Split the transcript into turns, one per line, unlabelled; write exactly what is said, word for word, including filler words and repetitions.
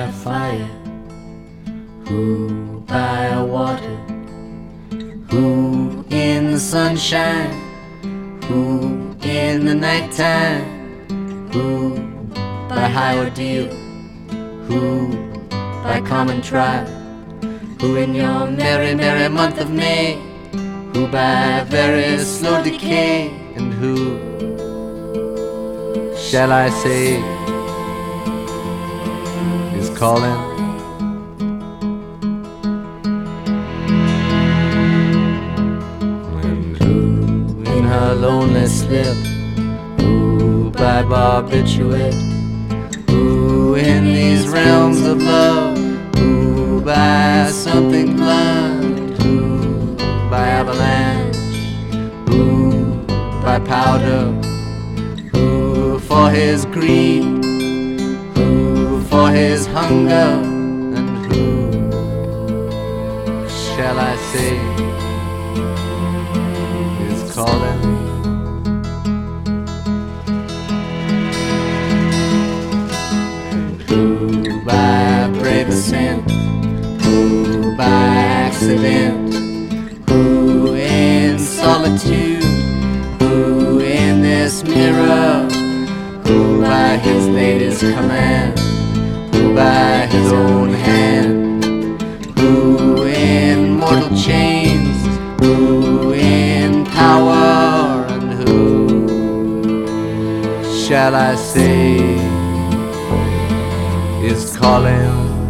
a fire? Who by a water? Who in the sunshine? Who in the nighttime? Who by high ordeal? Who by common trial? Who in your merry, merry month of May? Who by very slow decay? And who shall I say is calling? And who in her lonely slip? Who by barbiturate? Who in these realms of love? Who by something blunt? Who by avalanche? Who by powder? Who for his greed? Who for his hunger? And who shall I say is calling? Who by brave ascent? Who by accident? Who in solitude? Who in this mirror? Who by his lady's command? Who by his own hand? Who in mortal chains? Who in power? And who shall I say is calling?